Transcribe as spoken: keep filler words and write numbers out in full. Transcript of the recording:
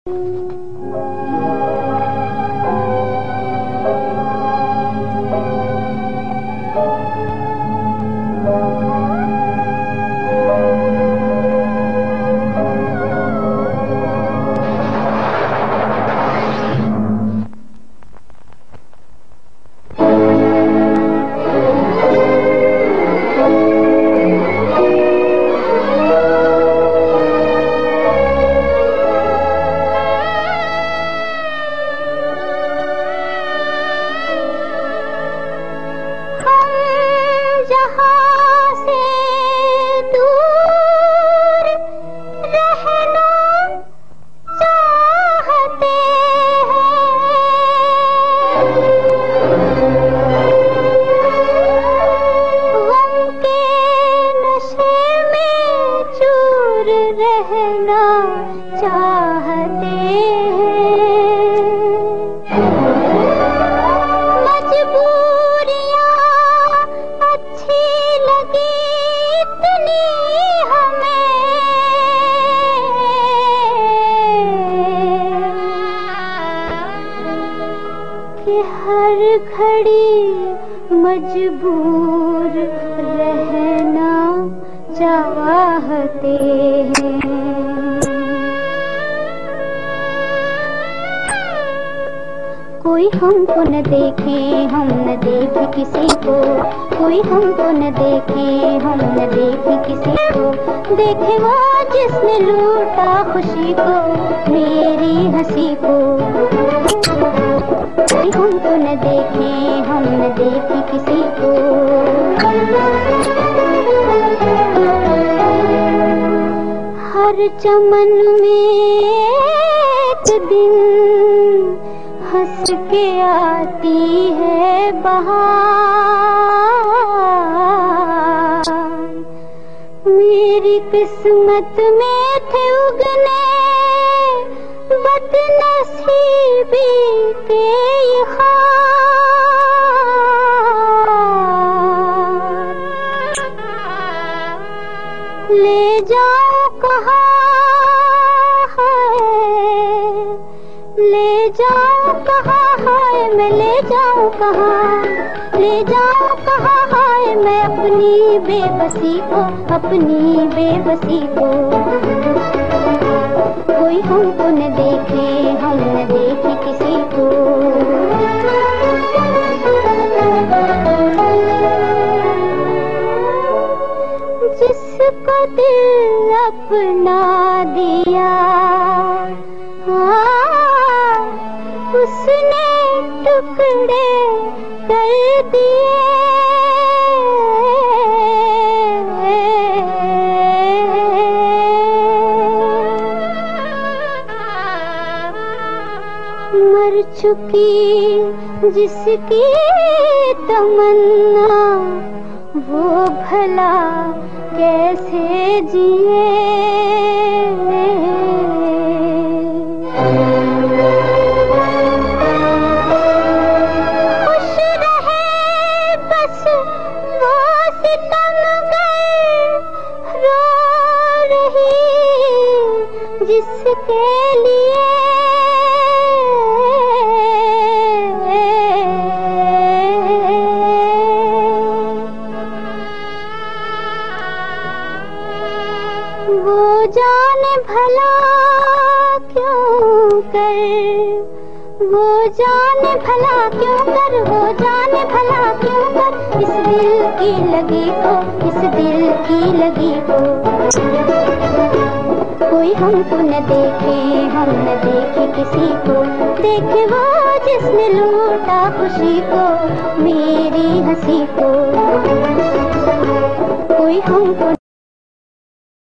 रहना चाहते हैं। मजबूरियां अच्छी लगी इतनी हमें कि हर घड़ी मजबूर रहना चाहते हैं। कोई हमको न देखे हम न देखे किसी को, कोई हमको न देखे हम न देखे किसी को। देखे वो जिसने लूटा खुशी को, मेरी हंसी को। कोई हमको न देखे हम न देखे किसी को। हर चमन में एक दिन हंस के आती है बहार। मेरी किस्मत में थे उगने बदनसीबी के ये खार। ले जाओ कहाँ है, ले जाओ कहाँ है, मैं ले जाऊँ कहाँ, ले जाऊँ कहाँ है मैं अपनी बेबसी को, अपनी बेबसी को। कोई हमको न देखे हम न देखे किसी को। जिसको दिल अपना दिया हाँ, उसने टुकड़े कर दिए। मर चुकी जिसकी तमन्ना, वो भला कैसे जिए। खुश रहे बस वो सितमगर, रो रही जिसके लिए। वो जाने भला क्यों कर, वो जाने भला क्यों कर, वो जाने भला क्यों कर इस दिल की लगी को, इस दिल की लगी को। कोई हमको न देखे हम न देखे किसी को। देखे वो जिसने लूटा खुशी को, मेरी हंसी को। कोई हमको